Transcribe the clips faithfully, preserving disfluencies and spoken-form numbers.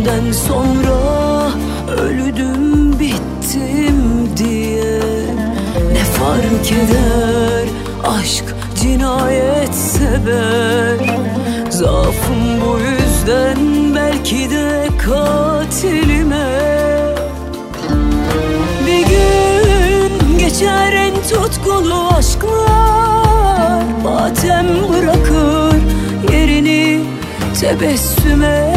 Senden sonra öldüm bittim diye ne fark eder, aşk cinayet sever. Zaafım bu yüzden belki de katilime. Bir gün geçer en tutkulu aşklar, matem bırakır yerini tebessüme.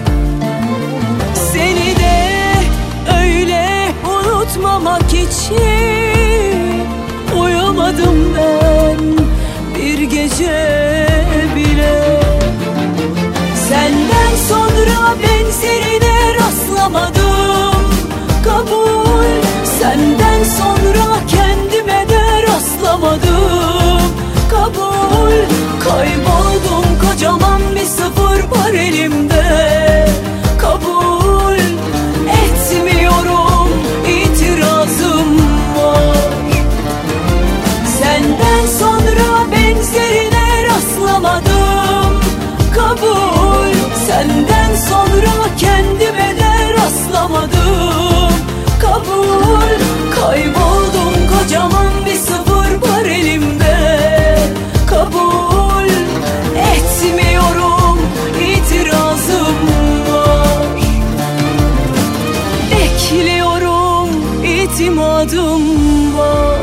Seni de öyle unutmamak için uyumadım ben bir gece bile. Senden sonra benzerine rastlamadım, kabul. Senden sonra kendime de rastlamadım, kabul. Kayboldum, kocaman bir sıfır var elimde, kabul etmiyorum, itirazım var. Senden sonra benzerine rastlamadım, kabul. Senden sonra kendime de rastlamadım, kabul. Kayboldum, kocaman bir sıfır var elimde, kabul etmiyorum, itirazım var. Bekliyorum, itimadım var.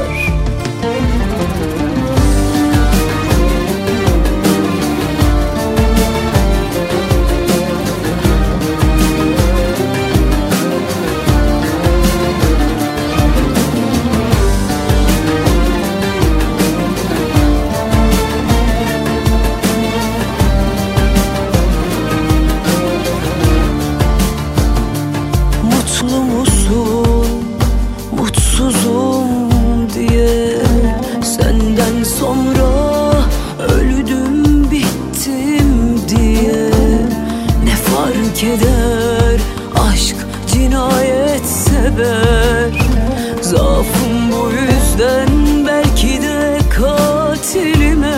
Mutlu musun, mutsuzum diye senden sonra öldüm bittim diye ne fark eder, aşk cinayet sever. Zaafım bu yüzden belki de katilime.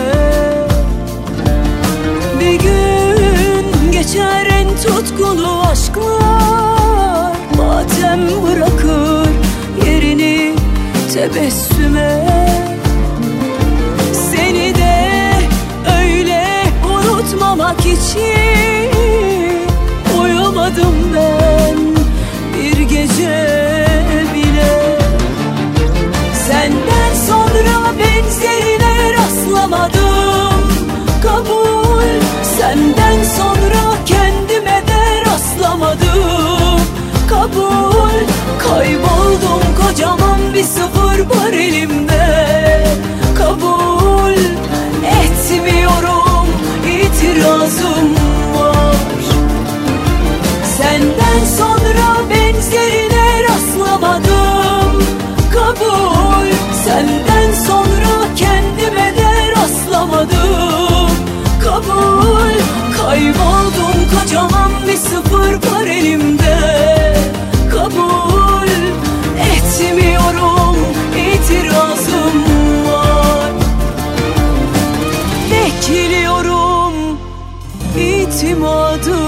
Bir gün geçer en tutkulu aşklar, matem bırakır yerini tebessüme. Seni de öyle unutmamak için uyumadım ben bir gece bile. Senden sonra benzerine rastlamadım, kabul. Senden sonra kendime de rastlamadım, kabul. Kayboldum, kocaman bir sıfır var elimde, kabul etmiyorum, itirazım var. Senden sonra benzerine rastlamadım, kabul. Senden sonra kendime de rastlamadım, kabul. Kayboldum, kocaman bir sıfır var elimde, kabul etmiyorum, itirazım var. Bekliyorum, itimadım